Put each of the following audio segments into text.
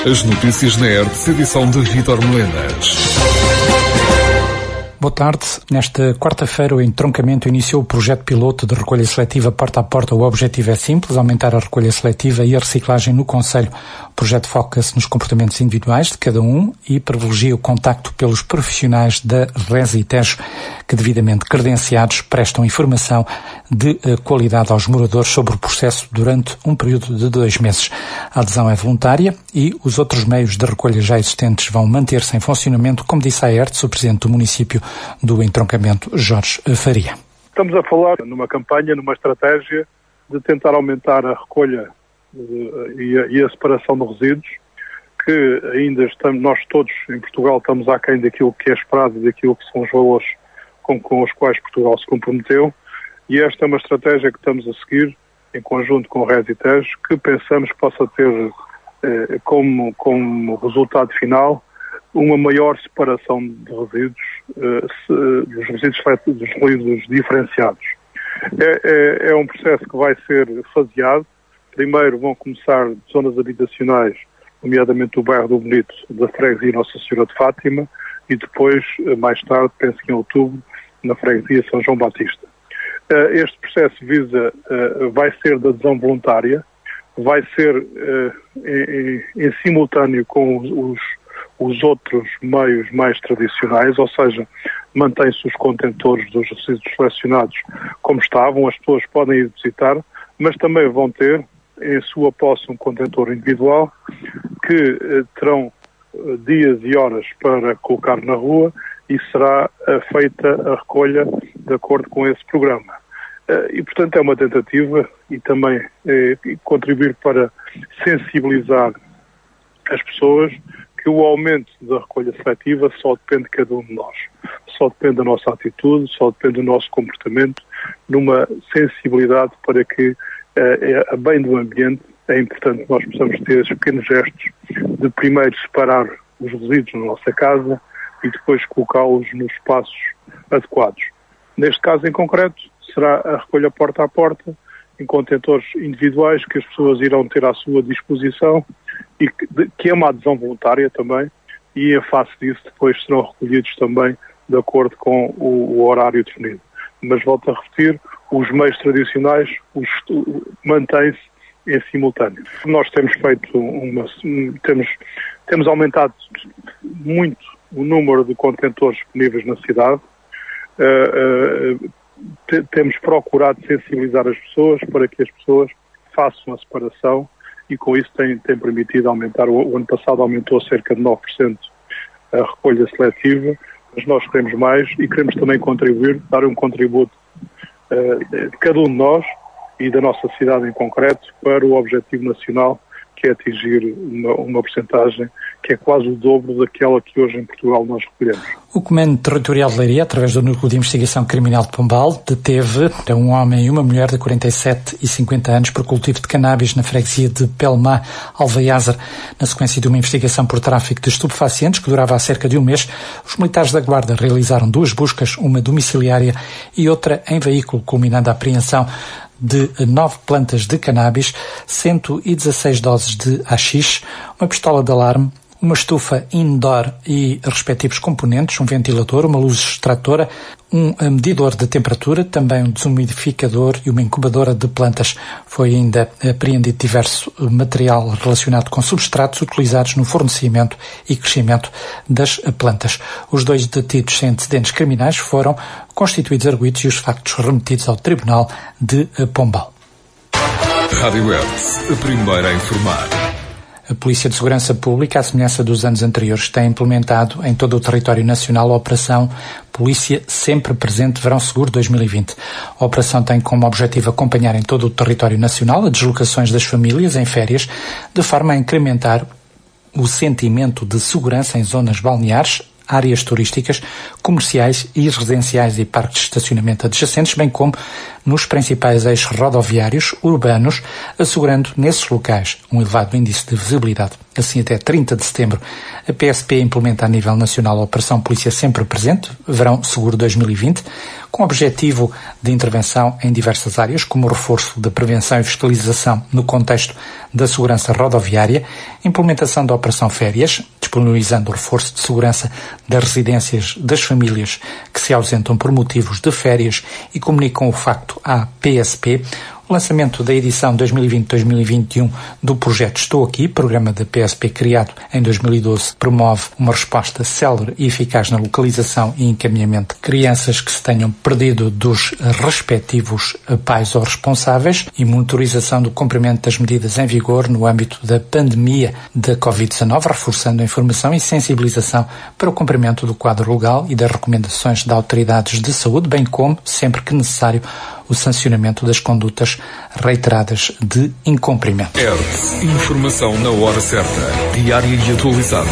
As notícias na Hertz, edição de Vítor Melenas. Boa tarde. Nesta quarta-feira, o entroncamento iniciou o projeto piloto de recolha seletiva porta a porta. O objetivo é simples, aumentar a recolha seletiva e a reciclagem no concelho. O projeto foca-se nos comportamentos individuais de cada um e privilegia o contacto pelos profissionais da Resi Tejo, que devidamente credenciados prestam informação de qualidade aos moradores sobre o processo durante um período de 2 meses. A adesão é voluntária e os outros meios de recolha já existentes vão manter-se em funcionamento, como disse a Hertz, o presidente do município do entroncamento, Jorge Faria. Estamos a falar numa campanha, numa estratégia de tentar aumentar a recolha e a separação de resíduos, que ainda nós todos em Portugal estamos aquém daquilo que é esperado e daquilo que são os valores com os quais Portugal se comprometeu, e esta é uma estratégia que estamos a seguir em conjunto com o Resi Tejo, que pensamos que possa ter como resultado final uma maior separação de resíduos, dos resíduos diferenciados. É um processo que vai ser faseado. Primeiro vão começar zonas habitacionais, nomeadamente o bairro do Bonito, da freguesia Nossa Senhora de Fátima, e depois, mais tarde, penso que em outubro, na freguesia São João Batista. Este processo vai ser de adesão voluntária, vai ser em simultâneo com os outros meios mais tradicionais, ou seja, mantém-se os contentores dos resíduos selecionados como estavam, as pessoas podem ir visitar, mas também vão ter em sua posse um contentor individual que terão dias e horas para colocar na rua e será feita a recolha de acordo com esse programa. E, portanto, é uma tentativa e também contribuir para sensibilizar as pessoas que o aumento da recolha seletiva só depende de cada um de nós. Só depende da nossa atitude, só depende do nosso comportamento, numa sensibilidade para que, a bem do ambiente, é importante que nós possamos ter esses pequenos gestos de primeiro separar os resíduos na nossa casa e depois colocá-los nos espaços adequados. Neste caso em concreto, será a recolha porta a porta, em contentores individuais que as pessoas irão ter à sua disposição e que é uma adesão voluntária também, e em face disso depois serão recolhidos também de acordo com o horário definido. Mas volto a repetir, os meios tradicionais mantêm-se em simultâneo. Nós temos feito temos aumentado muito o número de contentores disponíveis na cidade. Temos procurado sensibilizar as pessoas para que as pessoas façam a separação e com isso tem permitido aumentar. O ano passado aumentou cerca de 9% a recolha seletiva, mas nós queremos mais e queremos também contribuir, dar um contributo de cada um de nós e da nossa cidade em concreto para o objetivo nacional, que é atingir uma percentagem que é quase o dobro daquela que hoje em Portugal nós recolhemos. O Comando Territorial de Leiria, através do Núcleo de Investigação Criminal de Pombal, deteve um homem e uma mulher de 47 e 50 anos por cultivo de cannabis na freguesia de Pelmá, Alvaiázar. Na sequência de uma investigação por tráfico de estupefacientes que durava há cerca de um mês, os militares da Guarda realizaram 2 buscas, uma domiciliária e outra em veículo, culminando a apreensão de 9 plantas de cannabis, 116 doses de haxixe, uma pistola de alarme, uma estufa indoor e respectivos componentes, um ventilador, uma luz extratora, um medidor de temperatura, também um desumidificador e uma incubadora de plantas. Foi ainda apreendido diverso material relacionado com substratos utilizados no fornecimento e crescimento das plantas. Os 2 detidos sem antecedentes criminais foram constituídos arguidos e os factos remetidos ao Tribunal de Pombal. Rádio Hertz, a primeira a informar. A Polícia de Segurança Pública, à semelhança dos anos anteriores, tem implementado em todo o território nacional a Operação Polícia Sempre Presente Verão Seguro 2020. A operação tem como objetivo acompanhar em todo o território nacional as deslocações das famílias em férias, de forma a incrementar o sentimento de segurança em zonas balneares, áreas turísticas, comerciais e residenciais e parques de estacionamento adjacentes, bem como nos principais eixos rodoviários urbanos, assegurando nesses locais um elevado índice de visibilidade. Assim, até 30 de setembro, a PSP implementa a nível nacional a Operação Polícia Sempre Presente, Verão Seguro 2020, com o objetivo de intervenção em diversas áreas, como o reforço da prevenção e fiscalização no contexto da segurança rodoviária, implementação da Operação Férias, disponibilizando o reforço de segurança das residências das famílias que se ausentam por motivos de férias e comunicam o facto à PSP, o lançamento da edição 2020-2021 do projeto Estou Aqui, programa da PSP criado em 2012, promove uma resposta célere e eficaz na localização e encaminhamento de crianças que se tenham perdido dos respectivos pais ou responsáveis e monitorização do cumprimento das medidas em vigor no âmbito da pandemia da Covid-19, reforçando a informação e sensibilização para o cumprimento do quadro legal e das recomendações de autoridades de saúde, bem como, sempre que necessário, o sancionamento das condutas reiteradas de incumprimento. Informação na hora certa, diária e atualizada.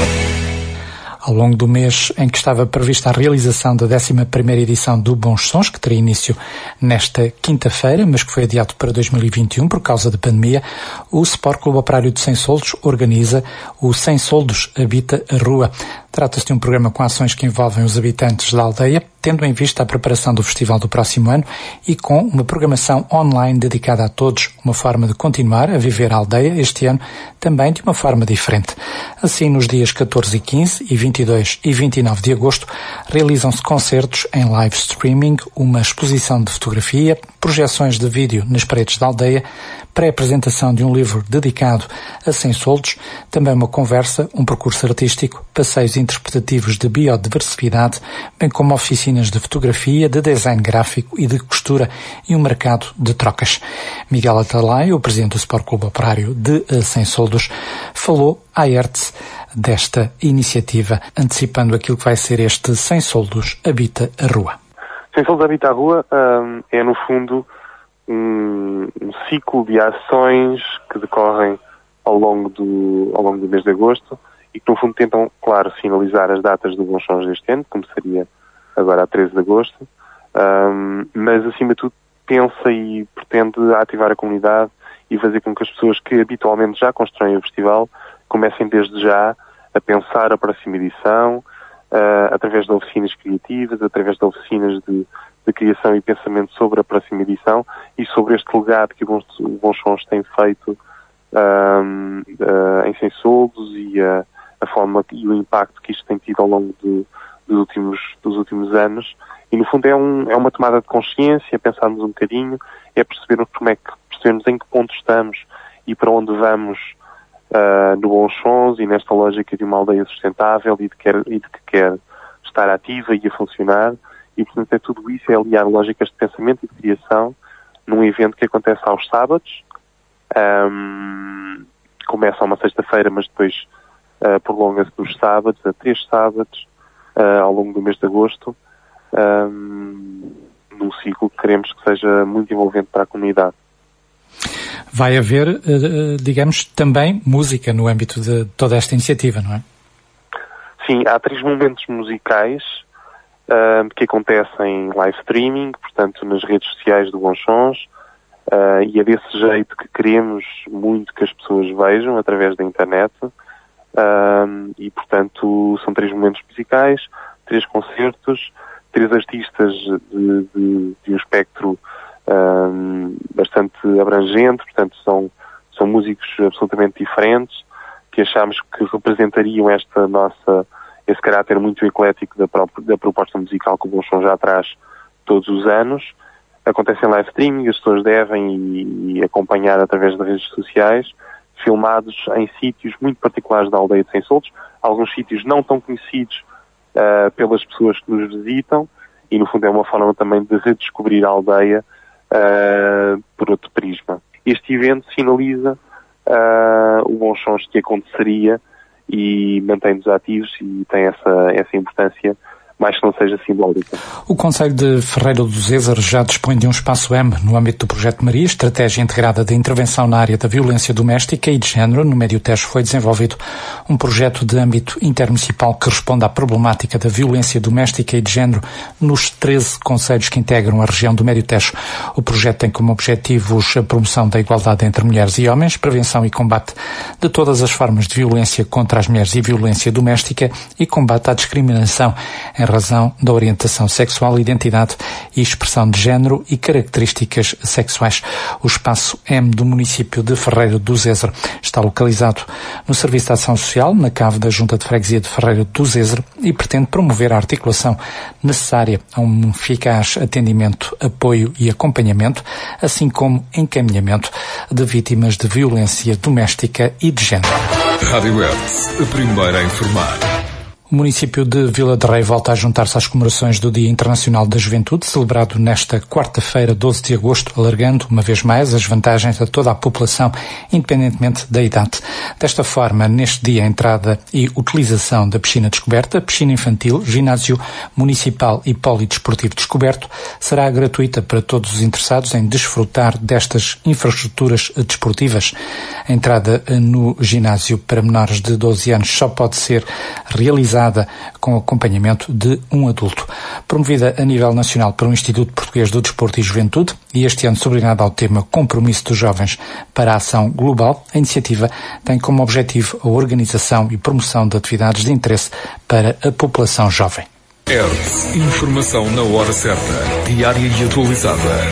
Ao longo do mês em que estava prevista a realização da 11ª edição do Bons Sons, que teria início nesta quinta-feira, mas que foi adiado para 2021 por causa da pandemia, o Sport Clube Operário de Sem Soldos organiza o Sem Soldos Habita a Rua. Trata-se de um programa com ações que envolvem os habitantes da aldeia, tendo em vista a preparação do festival do próximo ano e com uma programação online dedicada a todos, uma forma de continuar a viver a aldeia este ano também de uma forma diferente. Assim, nos dias 14 e 15 e 22 e 29 de agosto, realizam-se concertos em live streaming, uma exposição de fotografia, projeções de vídeo nas paredes da aldeia, pré-apresentação de um livro dedicado a Sem Soldos, também uma conversa, um percurso artístico, passeios interpretativos de biodiversidade, bem como oficinas de fotografia, de design gráfico e de costura e um mercado de trocas. Miguel Atalay, o presidente do Sport Clube Operário de Sem Soldos, falou à ERTS desta iniciativa, antecipando aquilo que vai ser este Sem Soldos Habita a Rua. Sem Soldos Habita a Rua é, no fundo, um ciclo de ações que decorrem ao longo do mês de agosto e que, no fundo, tentam, claro, finalizar as datas do Bons Sons deste ano, que começaria agora a 13 de agosto, mas, acima de tudo, pensa e pretende ativar a comunidade e fazer com que as pessoas que habitualmente já constroem o festival comecem desde já a pensar a próxima edição, através de oficinas criativas, através de oficinas de criação e pensamento sobre a próxima edição e sobre este legado que o Bons Sons tem feito em Sem Soldos e a forma e o impacto que isto tem tido ao longo dos últimos anos. E, no fundo, é uma tomada de consciência, pensarmos um bocadinho, é percebermos percebermos em que ponto estamos e para onde vamos no Bons Sons e nesta lógica de uma aldeia sustentável e de que quer estar ativa e a funcionar. E, portanto, é tudo isso, é aliar lógicas de pensamento e de criação num evento que acontece aos sábados. Começa uma sexta-feira, mas depois prolonga-se dos sábados a 3 sábados ao longo do mês de agosto, num ciclo que queremos que seja muito envolvente para a comunidade. Vai haver, digamos, também música no âmbito de toda esta iniciativa, não é? Sim, há 3 momentos musicais que acontecem em live streaming, portanto, nas redes sociais do Bons Sons, e é desse jeito que queremos muito que as pessoas vejam, através da internet, e, portanto, são 3 momentos musicais, 3 concertos, 3 artistas de um espectro bastante abrangente, portanto, são músicos absolutamente diferentes, que achamos que representariam esse caráter muito eclético da proposta musical que o Bons Sons já traz todos os anos. Acontece em live streaming, as pessoas devem acompanhar através das redes sociais, filmados em sítios muito particulares da aldeia de Sem Soldos, alguns sítios não tão conhecidos pelas pessoas que nos visitam, e no fundo é uma forma também de redescobrir a aldeia por outro prisma. Este evento finaliza o Bons Sons que aconteceria e mantém-nos ativos e tem essa importância mais que não seja simbólica. O Concelho de Ferreira do Zézer já dispõe de um espaço M no âmbito do Projeto Maria, Estratégia Integrada de Intervenção na área da Violência Doméstica e de Género. No Médio Tejo foi desenvolvido um projeto de âmbito intermunicipal que responde à problemática da violência doméstica e de género nos 13 concelhos que integram a região do Médio Tejo. O projeto tem como objetivos a promoção da igualdade entre mulheres e homens, prevenção e combate de todas as formas de violência contra as mulheres e violência doméstica e combate à discriminação em razão da orientação sexual, identidade e expressão de género e características sexuais. O espaço M do município de Ferreira do Zézer está localizado no Serviço de Ação Social, na cave da Junta de Freguesia de Ferreira do Zézer, e pretende promover a articulação necessária a um eficaz atendimento, apoio e acompanhamento, assim como encaminhamento de vítimas de violência doméstica e de género. Rádio Hertz, a primeira a informar. O município de Vila de Rei volta a juntar-se às comemorações do Dia Internacional da Juventude, celebrado nesta quarta-feira, 12 de agosto, alargando, uma vez mais, as vantagens a toda a população, independentemente da idade. Desta forma, neste dia, a entrada e utilização da piscina descoberta, piscina infantil, ginásio municipal e polidesportivo descoberto será gratuita para todos os interessados em desfrutar destas infraestruturas desportivas. A entrada no ginásio para menores de 12 anos só pode ser realizada com acompanhamento de um adulto. Promovida a nível nacional pelo Instituto Português do Desporto e Juventude e este ano sublinhada ao tema Compromisso dos Jovens para a Ação Global, a iniciativa tem como objetivo a organização e promoção de atividades de interesse para a população jovem. Hertz, informação na hora certa, diária e atualizada.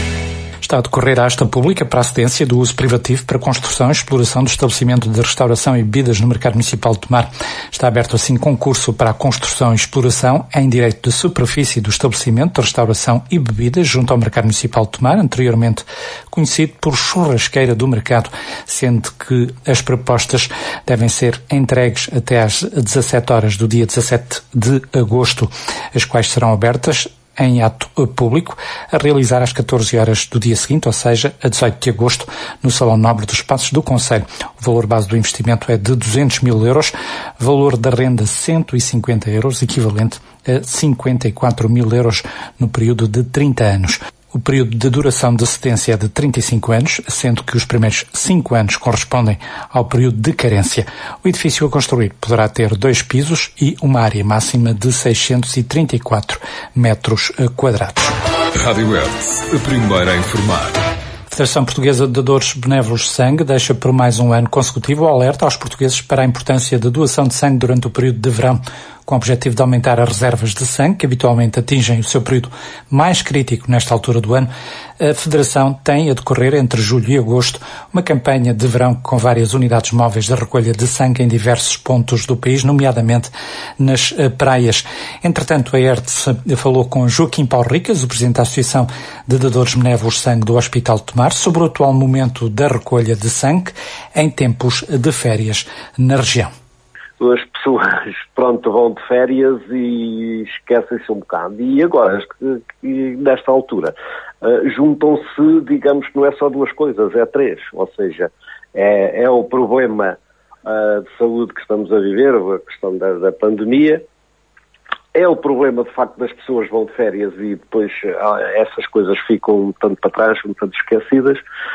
Está a decorrer a asta pública para a cedência do uso privativo para construção e exploração do estabelecimento de restauração e bebidas no Mercado Municipal de Tomar. Está aberto assim concurso para a construção e exploração em direito de superfície do estabelecimento de restauração e bebidas junto ao Mercado Municipal de Tomar, anteriormente conhecido por Churrasqueira do Mercado, sendo que as propostas devem ser entregues até às 17 horas do dia 17 de agosto, as quais serão abertas em ato público, a realizar às 14 horas do dia seguinte, ou seja, a 18 de agosto, no Salão Nobre dos Passos do Concelho. O valor base do investimento é de 200 mil euros, valor da renda 150 euros, equivalente a 54 mil euros no período de 30 anos. O período de duração de cedência é de 35 anos, sendo que os primeiros 5 anos correspondem ao período de carência. O edifício a construir poderá ter 2 pisos e uma área máxima de 634 metros quadrados. Rádio Hertz, a primeira a informar. A Federação Portuguesa de Dadores Benévolos de Sangue deixa por mais um ano consecutivo o alerta aos portugueses para a importância da doação de sangue durante o período de verão, com o objetivo de aumentar as reservas de sangue, que habitualmente atingem o seu período mais crítico nesta altura do ano. A Federação tem a decorrer entre julho e agosto uma campanha de verão com várias unidades móveis de recolha de sangue em diversos pontos do país, nomeadamente nas praias. Entretanto, a Hertz falou com Joaquim Paulo Ricas, o Presidente da Associação de Dadores Benévolos de Sangue do Hospital de Tomar, sobre o atual momento da recolha de sangue em tempos de férias na região. As pessoas, vão de férias e esquecem-se um bocado. E agora, nesta altura, juntam-se, digamos que não é só 2 coisas, é 3. Ou seja, é o problema de saúde que estamos a viver, a questão da pandemia, é o problema, de facto, das pessoas vão de férias e depois essas coisas ficam um tanto para trás, um tanto esquecidas.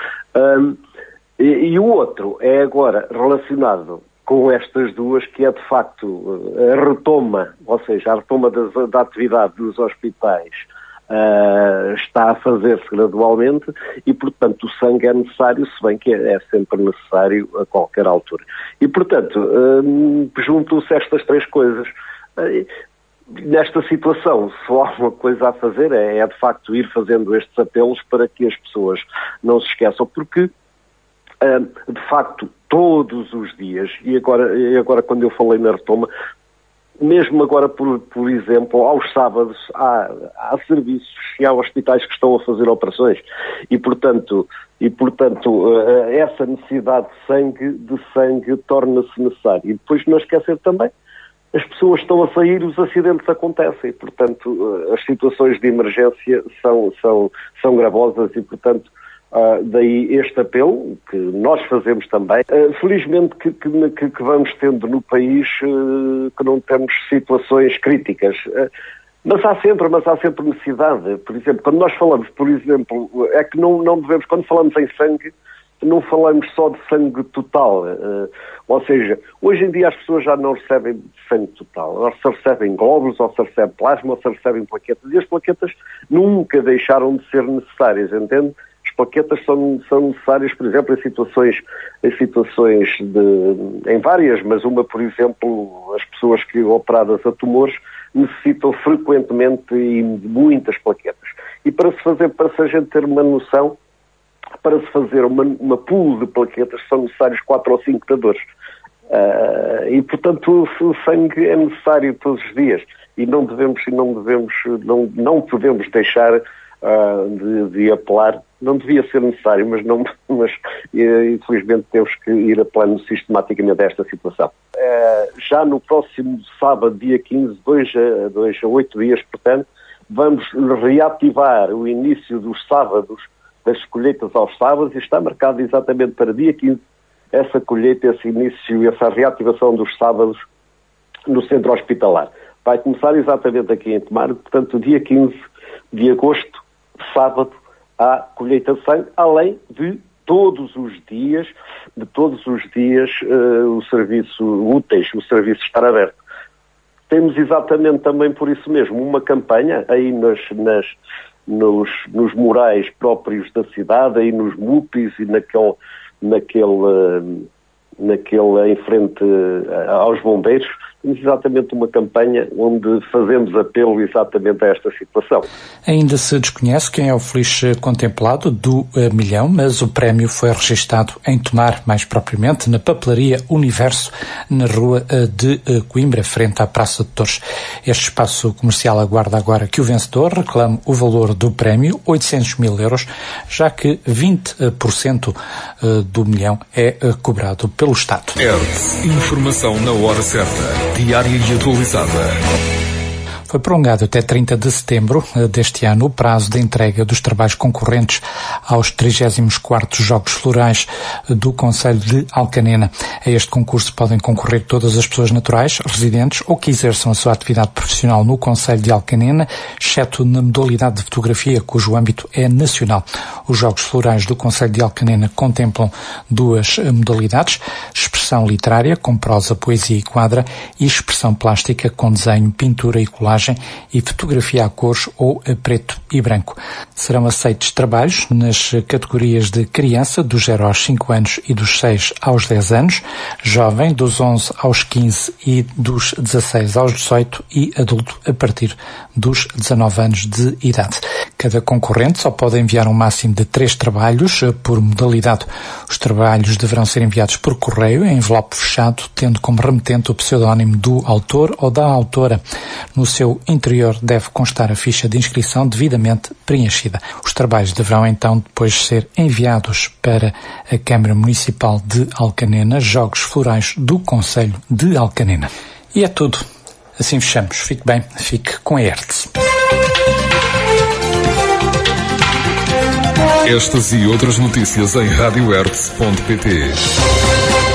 E o outro é agora relacionado com estas 2, que é de facto a retoma, ou seja, a retoma da atividade dos hospitais está a fazer-se gradualmente e, portanto, o sangue é necessário, se bem que é sempre necessário a qualquer altura. E, portanto, juntam-se estas 3 coisas. Nesta situação, só há uma coisa a fazer, é de facto ir fazendo estes apelos para que as pessoas não se esqueçam, porque de facto, todos os dias, e agora quando eu falei na retoma, mesmo agora, por exemplo, aos sábados há serviços e há hospitais que estão a fazer operações e, portanto, essa necessidade de sangue torna-se necessária. E depois não esquecer também, as pessoas estão a sair, os acidentes acontecem, portanto, as situações de emergência são gravosas e, portanto, Daí este apelo, que nós fazemos também. Felizmente que vamos tendo no país que não temos situações críticas. Mas há sempre necessidade. Por exemplo, quando nós falamos, é que não devemos, quando falamos em sangue, não falamos só de sangue total. Ou seja, hoje em dia as pessoas já não recebem sangue total. Ou se recebem glóbulos, ou se recebem plasma, ou se recebem plaquetas. E as plaquetas nunca deixaram de ser necessárias, entende? As plaquetas são necessárias, por exemplo, em várias, mas uma, por exemplo, as pessoas que operadas a tumores necessitam frequentemente e muitas plaquetas. E para a gente ter uma noção, para se fazer uma pool de plaquetas são necessários 4 ou 5 dadores. E, portanto, o sangue é necessário todos os dias. E não podemos deixar de apelar. Não devia ser necessário, mas infelizmente temos que ir apelando sistematicamente a esta situação. Já no próximo sábado, dia 15, 2 a 8 dias, portanto, vamos reativar o início dos sábados, das colheitas aos sábados, e está marcado exatamente para dia 15 essa colheita, esse início, essa reativação dos sábados no centro hospitalar. Vai começar exatamente aqui em Tomar, portanto, dia 15 de agosto, sábado, há colheita de sangue, além de todos os dias o serviço úteis, o serviço estar aberto. Temos exatamente também por isso mesmo uma campanha aí nos murais próprios da cidade, aí nos MUPIs e naquele em frente aos bombeiros. Temos exatamente uma campanha onde fazemos apelo exatamente a esta situação. Ainda se desconhece quem é o feliz contemplado do milhão, mas o prémio foi registado em Tomar, mais propriamente na papelaria Universo, na rua de Coimbra, frente à Praça de Torres. Este espaço comercial aguarda agora que o vencedor reclame o valor do prémio, 800 mil euros, já que 20% do milhão é cobrado pelo Estado. Hertz, informação na hora certa. Diária e atualizada. Foi prolongado até 30 de setembro deste ano o prazo de entrega dos trabalhos concorrentes aos 34º Jogos Florais do Concelho de Alcanena. A este concurso podem concorrer todas as pessoas naturais, residentes ou que exerçam a sua atividade profissional no Concelho de Alcanena, exceto na modalidade de fotografia, cujo âmbito é nacional. Os Jogos Florais do Concelho de Alcanena contemplam 2 modalidades: expressão literária, com prosa, poesia e quadra, e expressão plástica, com desenho, pintura e colagem, e fotografia a cores ou a preto e branco. Serão aceitos trabalhos nas categorias de criança, dos 0 aos 5 anos e dos 6 aos 10 anos, jovem, dos 11 aos 15 e dos 16 aos 18, e adulto a partir dos 19 anos de idade. Cada concorrente só pode enviar um máximo de 3 trabalhos por modalidade. Os trabalhos deverão ser enviados por correio em envelope fechado, tendo como remetente o pseudónimo do autor ou da autora. No seu interior deve constar a ficha de inscrição devidamente preenchida. Os trabalhos deverão então depois ser enviados para a Câmara Municipal de Alcanena, Jogos Florais do Concelho de Alcanena. E é tudo. Assim fechamos. Fique bem, fique com a Hertz. Estas e outras notícias em radiohertz.pt.